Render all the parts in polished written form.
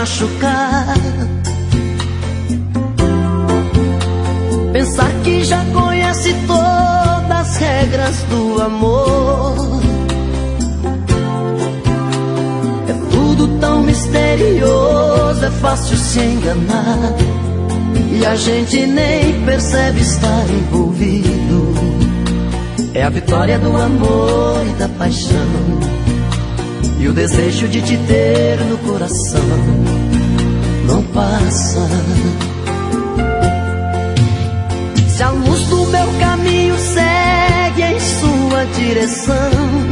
machucar. Pensar que já conhece todas as regras do amor. É tudo tão misterioso, é fácil se enganar, e a gente nem percebe estar envolvido. É a vitória do amor e da paixão, e o desejo de te ter no coração não passa. Se a luz do meu caminho segue em sua direção,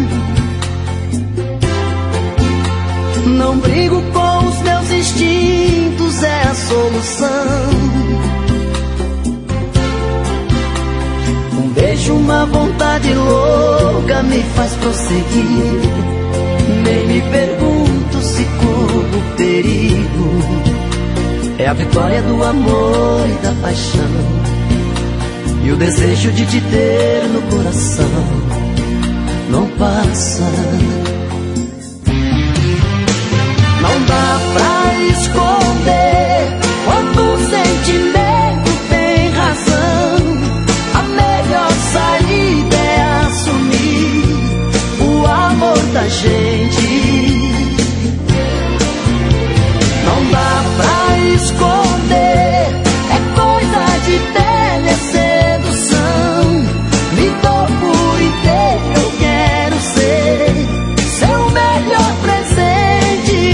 não brigo com os meus instintos, é a solução. Um beijo, uma vontade louca me faz prosseguir. Nem me pergunto se corro perigo. É a vitória do amor e da paixão, e o desejo de te ter no coração não passa. Não dá pra esconder quando o sentimento tem razão. A melhor saída é assumir o amor da gente. Não dá pra esconder, é coisa de telesedução. Me dou por inteiro, eu quero ser seu melhor presente.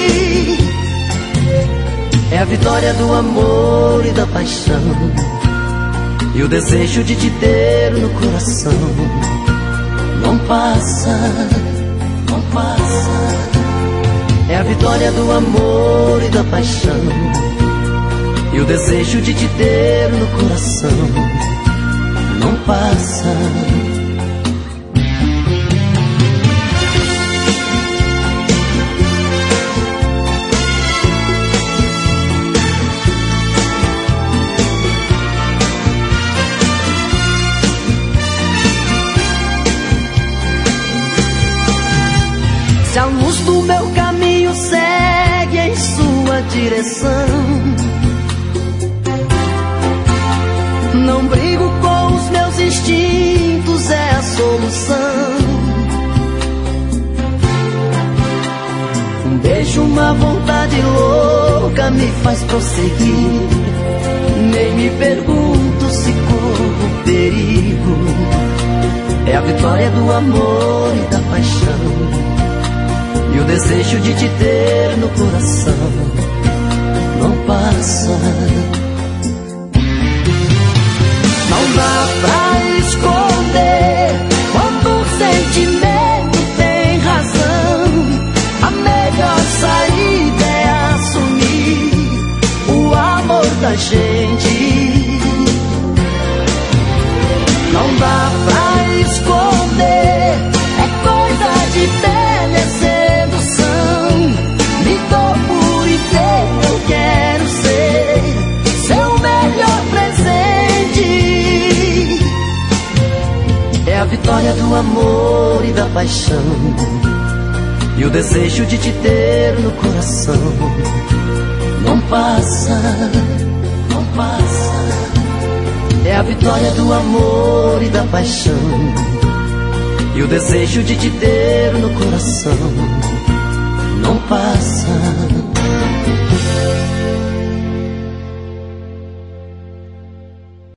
É a vitória do amor e da paixão, e o desejo de te ter no coração não passa, não passa. É a vitória do amor e da paixão, e o desejo de te ter no coração não passa. Se a luz do meu caminho segue em sua direção, não brigo com os meus instintos, é a solução. Um beijo, uma vontade louca me faz prosseguir. Nem me pergunto se corro perigo. É a vitória do amor e da paixão, e o desejo de te ter no coração não passa. Não dá pra esconder quando o sentimento tem razão. A melhor saída é assumir o amor da gente. Não dá pra esconder, é coisa de telesedução. Me dou por inteiro, eu quero ser seu melhor presente. É a vitória do amor e da paixão, e o desejo de te ter no coração não passa, não passa. É a vitória do amor e da paixão, e o desejo de te ter no coração não passa.